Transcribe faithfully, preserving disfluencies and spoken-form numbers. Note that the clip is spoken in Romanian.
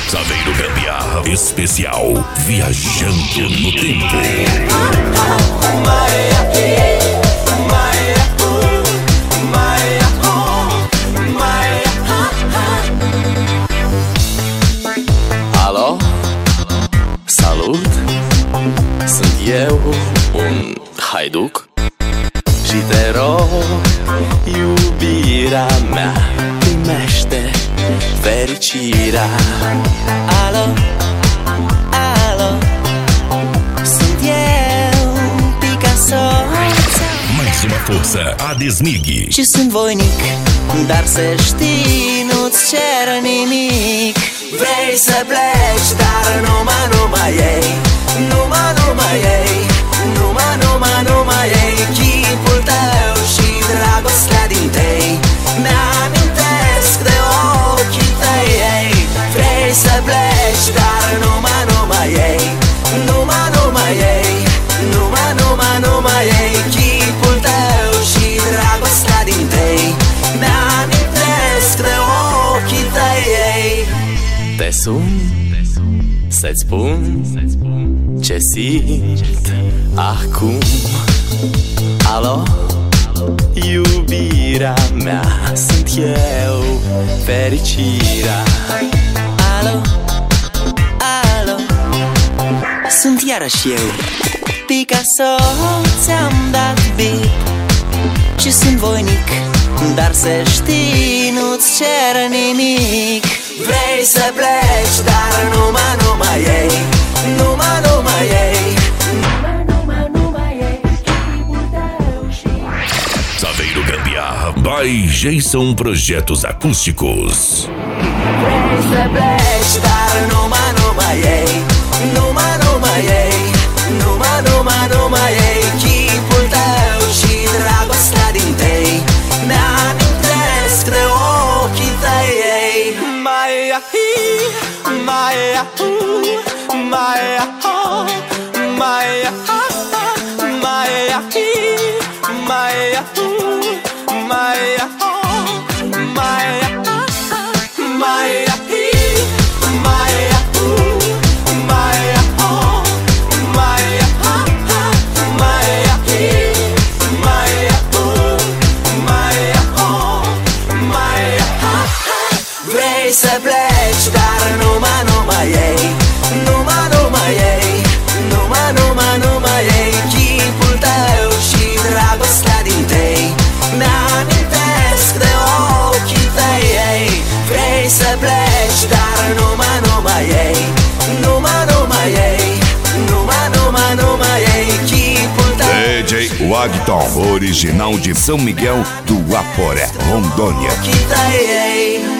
Saveiro Gambiarra especial Viajando no Tempo. Alo? Salut! Sunt eu, un haiduc, și te rog, iubirea mea, primește fericirea. Alo, alo, sunt eu, Picasso. Mais uma força, Adesmig. Și sunt voinic, dar să știi, nu-ți cer nimic. Vrei să pleci, dar numai, numai ei, numai, numai ei, numai, numai, numai ei. Chipul tău și dragostea din tei mi-amintesc de ochii tăi, ei. Vrei să pleci, dar numai, numai ei, numai, numai ei, numai, numai, numai ei. Chipul tău și dragostea din tei mi-amintesc de ochii tăi, ei. Te sun să-ți spun ce simt acum. Alo, iubirea mea, sunt eu, fericirea. Alo, alo, sunt iarăși eu, Picasso. Ți-am dat bip și sunt voinic, dar să știi, nu-ți cer nimic. Vrei să pleci, dar numai, numai ei, numai, numai ei, numai, numai, numai ei. Chipul tău și... Saveiro Gambiarra by Jason Projetos Acústicos. Vrei să pleci, dar numai, numai ei, numai, numai ei, numai, numai, numai ei. Chipul tău și dragostea din tei mi-amintesc de ochii tăi, ei. Maia hi, Maia hu, Maia ho, Maia ha, Maia hi, Maia hu, Maia ho, Maia ha, Maia hi, Maia hu, Maia ho, Maia ha, Maia hi, Maia hu, Maia ho, Maia ha. Vrei să pleci, dar numai, numai ei, numai, numai ei, numai, numai, numai ei. Chipul tău și dragostea din tei mi-amintesc de ochii tăi, ei. Vrei să pleci, dar numai, numai ei, numai, numai ei, numai, numai, numai ei. Chipul tău. D J Wagton, original de São Miguel do Aporé, Rondônia. Ochii tăi, ei.